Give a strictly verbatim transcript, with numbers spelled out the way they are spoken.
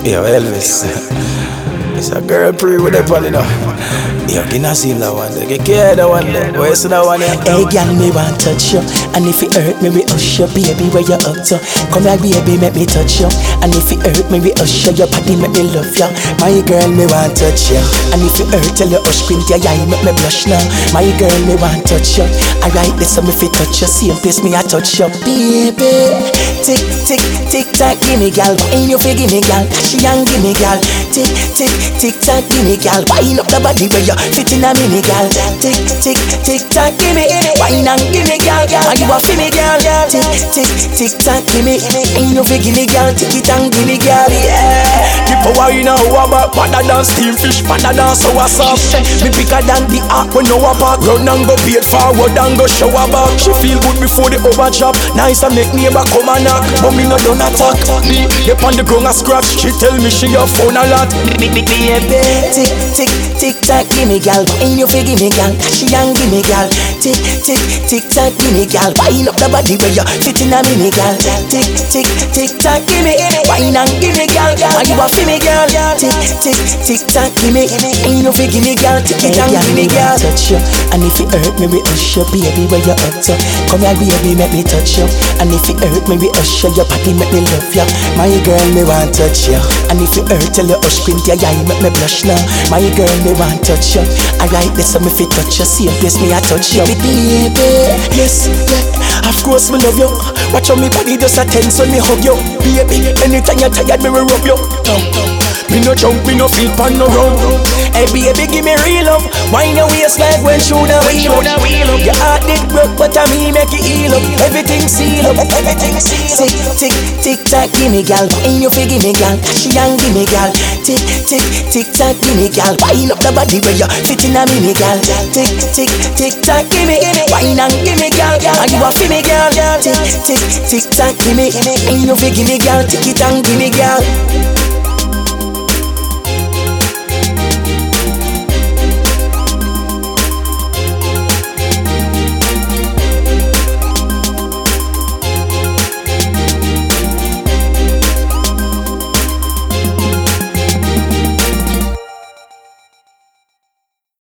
Yo, Elvis. It's a girl pre with a pal, you know. Yo, can I see that one day? Get care that one day. Where's that one there? Hey, girl, me want touch you. And if it hurt me, we hush you. Baby, where you up to? Come here, baby, make me touch you. And if it hurt me, we hush you. Your body make me love you. My girl, me want touch you. And if it hurt, tell you hush, squint your eye, make me blush now. My girl, me want touch you. Alright, listen, me fi touch you. Same place me I touch you, baby. Tick, tick, tick, tock, gimme, gal. Ain't you fi gimme, gal? She and gimme, gal. Tick, tick, tick, tock, gimme, gal. Wind up the body where you fit in a mini, gal. Tick, tick, tick, tock, gimme. Wine and gimme, gal. Are you a fi me, gal? Tick, tick, tick, tock, gimme. Ain't you fi gimme, gal? Tick it and gimme, gal. Yeah. Keep a wine and wobble, better than steam fish, better than sour sauce. Me bigger than the ark when you a park. Run and go beat forward and go shower back. She feel good before the overchop. Nice and make neighbor come and knock, but me no done attack. Me, they on the ground a scratch. She tell me she a phone a lot. Me, me, baby. Tick, tick, tick, tock, gimme, gal. Ain't you fi gimme, gal? She and gimme, gal. Tick, tick, tick, tock, gimme, gal. Wind up the body where you fit in a mini, gal. Tick, tick, tick, tock, gimme. Wine and gimme, gal. Are you a fi me, gal? Tick, tick, tick, tock, gimme. Ain't you fi gimme, gal? Tick it and gimme, gal. Touch you, and if it hurt me, we hush you, baby, where you up to? Come here, baby, make me touch you. And if it hurt me, we hush you, your body make me love you. My girl, me want touch you. And if it hurt, tell you hush, squint your eye, make me blush now. My girl, me want touch you. Alright, listen, me fi touch you. Same place me I touch you, baby. Yes, yeah, of course me love you. Watch how me body just a tense when me hug you, baby. Anytime you're tired, me will rub you. Me no jump, me no feel pan no run. Hey baby, give me real love. Wind your waist like when shoulder wheel up. Your heart did broke, but I me make it heal up. Everything seal up, everything seal up. Tick, tick, tick, tock, gimme, gal. Ain't you fi gimme, gal? She and gimme, gal. Tick, tick, tick, tock, gimme, gal. Wind up the body where you fit in a mini, gal. Tick, tick, tick, tock, gimme. Wine and gimme, gal. Are you a fi me, gal? Tick, tick, tick, tock, gimme. Ain't you fi gimme, gal? Tick it and gimme, gal.